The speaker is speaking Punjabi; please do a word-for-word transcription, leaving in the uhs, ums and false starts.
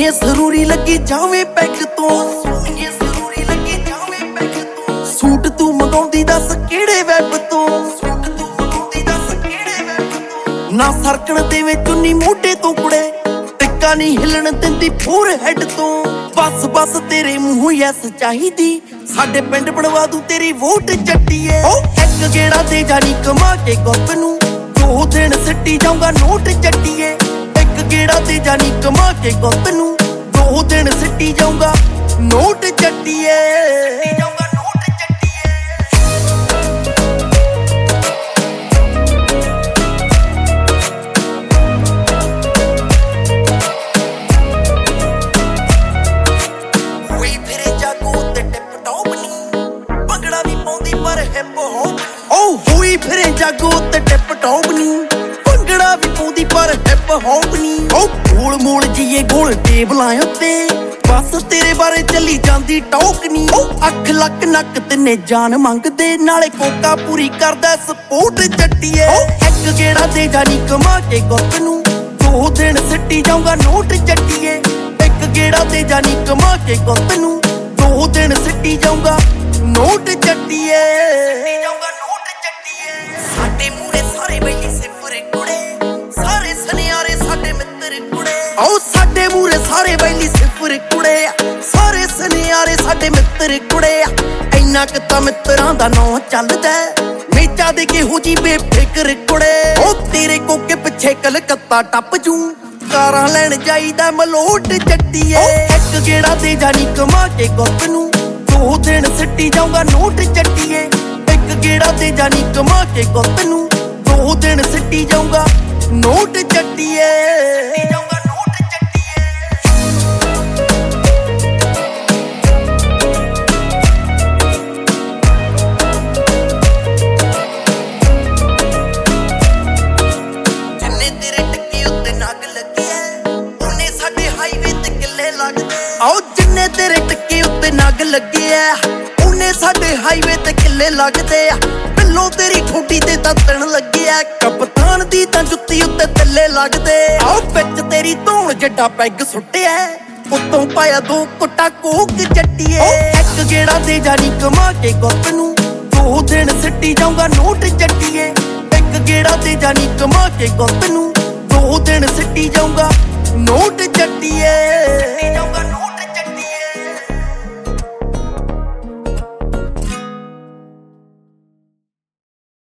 ਸੋਹਣੀਏ ਜ਼ਰੂਰੀ ਲੱਗੀ ਜਾਵੇਂ ਪੈਕ ਤੋਂ ਸੋਹਣੀਏ ਜ਼ਰੂਰੀ ਲੱਗੀ ਜਾਵੇਂ ਪੈਕ ਤੋਂ ਸੂਟ ਤੂੰ ਮੰਗਾਉਂਦੀ ਦੱਸ ਕਿਹੜੇ ਵੈਬ ਤੋਂ ਸੂਟ ਤੂੰ ਮੰਗਾਉਂਦੀ ਦੱਸ ਕਿਹੜੇ ਵੈਬ ਤੋਂ ਨਾ ਸਰਕਣ ਦੇਵੇਂ ਚੁੰਨੀ ਮੋਢੇ ਤੋਂ ਕੁੜੇ ਟਿੱਕਾ ਨਹੀਂ ਹਿੱਲਣ ਦਿੰਦੀ ਫੋਰ ਹੈਡ ਤੋਂ ਬਸ ਬਸ ਤੇਰੇ ਮੂੰਹ ਯੈਸ ਚਾਹੀਦੀ ਸਾਡੇ ਪਿੰਡ ਬਣਵਾ ਦੂੰ ਤੇਰੀ ਵੋਟ ਚੱਟੀਏ ਓ ਇੱਕ ਗੇੜਾ ਤੇ ਜਾਨੀ ਕਮਾ ਕੇ ਗੁੱਪ ਨੂੰ ਦੋ ਦਿਨ ਸਿੱਟੀ ਜਾਊਂਗਾ ਨੋਟ ਚੱਟੀਏ ਇੱਕ ਗੇੜਾ ਤੇ ਜਾਨੀ ਕਮਾ ਕੇ ਗੁੱਪ ਨੂੰ ਦੋ ਦਿਨ ਸਿੱਟੀ ਜਾਊਂਗਾ ਨੋਟ ਚੱਟੀਏ ਜਾਊਂਗਾ ਨੋਟ ਚੱਟੀਏ ਕੋਈ ਫਿਰੇ ਜਾਗੋ ਤੇ ਟਿਪ ਟੌਪ ਨਹੀਂ ਭੰਗੜਾ ਵੀ ਪਾਉਂਦੀ ਪਰ ਹਿੱਪ ਹੌਪ ਓ ਹੋਈ ਫਿਰੇ ਜਾਗੋ ਤੇ ਟਿਪ ਟੌਪ ਨਹੀਂ ਭੰਗੜਾ ਵੀ ਪਾਉਂਦੀ ਪਰ ਹਿੱਪ ਹੌਪ ਨਹੀਂ ਓ ਗੋਲ ਮੋਲ ਜੀਏ ਗੋਲ ਟੇਬਲਾਂ ਉੱਤੇ ਬਸ ਤੇਰੇ ਬਾਰੇ ਚੱਲੀ ਜਾਂਦੀ ਟੌਕ ਨਹੀਂ ਓ ਅੱਖ ਲੱਕ ਨੱਕ ਤਿੰਨੇ ਜਾਨ ਮੰਗਦੇ ਨਾਲੇ ਕੋਕਾ ਪੂਰੀ ਕਰਦਾ ਸਪੋਰਟ ਚੱਟੀਏ ਓ ਇੱਕ ਗੇੜਾ ਦੇ ਜਾਨੀ ਕਮਾ ਕੇ ਗੁੱਪ ਨੂੰ ਦੋ ਦਿਨ ਸਿੱਟੀ ਜਾਊਂਗਾ ਨੋਟ ਚੱਟੀਏ ਇੱਕ ਗੇੜਾ ਤੇ ਜਾਨੀ ਕਮਾ ਕੇ ਗੁੱਪ ਨੂੰ ਦੋ ਦਿਨ ਸਿੱਟੀ ਜਾਊਂਗਾ ਨੋਟ ਚੱਟੀਏ ਜਾਊਂਗਾ ਨੋਟ ਚੱਟੀਏ ਸਾਡੇ ਮੂਹਰੇ ਸਾਰੇ ਬੈਲੀ ਸਿਫਰ ਕੁੜੇ ਸਾਰੇ ਸੁਨਿਆਰੇ ਸਾਡੇ ਮਿੱਤਰ ਕੁੜੇ ਆਓ ਸਾਡੇ ਮੂਹਰੇ ਸਾਰੇ ਬੈਲੀ ਸਿਫਰ ਕੁੜੇ ਸਾਰੇ ਸੁਨਿਆਰੇ ਸਾਡੇ ਮਿੱਤਰ ਕੁੜੇ ਇੰਨਾ ਕਿ ਤਾਂ ਮਿੱਤਰਾਂ ਦਾ ਨਾਂ ਚੱਲਦਾ ਮੇਚਾ ਦੇ ਕਿਹੋ ਜੀ ਬੇਫਿਕਰ ਕੁੜੇ ਉਹ ਤੇਰੇ ਕੋਕੇ ਪਿੱਛੇ ਕਲਕੱਤਾ ਟੱਪ ਜੂ ਕਾਰਾਂ ਲੈਣ ਜਾਈਦਾ ਮਲੋਟ ਚੱਟੀਏ ਇੱਕ ਗੇੜਾ ਤੇ ਜਾਨੀ ਕਮਾ ਕੇ ਗੁੱਪ ਨੂੰ ਦੋ ਦਿਨ ਸਿੱਟੀ ਜਾਊਂਗਾ ਨੋਟ ਚੱਟੀਏ ਇੱਕ ਗੇੜਾ ਤੇ ਜਾਨੀ ਕਮਾ ਕੇ ਗੁੱਪ ਨੂੰ ਦੋ ਦਿਨ ਸਿੱਟੀ ਜਾਊਂਗਾ ਨੋਟ ਚੱਟੀਏ ਜਾਊਂਗਾ ਨੋਟ ਚੱਟੀਏ ਜਿੰਨੇ ਤੇਰੇ ਟੱਕੇ ਉੱਤੇ ਨਗ ਲੱਗਿਆ ਉਹਨੇ ਸਾਡੇ ਹਾਈਵੇ ਤੇ ਕਿੱਲੇ ਲੱਗਦੇ ਆਓ ਜਿੰਨੇ ਤੇਰੇ ਟੱਕੇ ਉੱਤੇ ਨਗ ਲੱਗਿਆ ਉਹਨੇ ਸਾਡੇ ਹਾਈਵੇ ਤੇ ਕਿੱਲੇ ਲੱਗਦੇ ਆ ਬਿੱਲੋ ਤੇਰੀ ਠੋਡੀ ਤੇ ਤਾਂ ਤਣ ਲੱਗਿਆ ਕਪਤਾਨ ਦੀ ਤਾਂ ਜੁੱਤੀ ਉੱਤੇ ਤੱਲੇ ਲੱਗਦੇ ਆਓ ਵਿੱਚ ਤੇਰੀ ਧੌਣ ਜੱਡਾ ਪੈਗ ਸੁੱਟਿਆ ਉੱਤੋਂ ਪਾਇਆ ਦੋ ਕੁੱਟਾ ਕੋਕ ਚੱਟੀਏ ਇੱਕ ਗੇੜਾ ਤੇ ਜਾਨੀ ਕਮਾ ਕੇ ਗੁੱਪ ਨੂੰ ਦੋ ਦਿਨ ਸਿੱਟੀ ਜਾਊਂਗਾ ਨੋਟ ਚੱਟੀਏ ਇੱਕ ਗੇੜਾ ਤੇ ਜਾਨੀ ਕਮਾ ਕੇ ਗੁੱਪ ਨੂੰ ਦੋ ਦਿਨ ਸਿੱਟੀ ਜਾਊਂਗਾ ਨੋਟ ਚੱਟੀਏ ਜਾਊਂਗਾ ਨੋਟ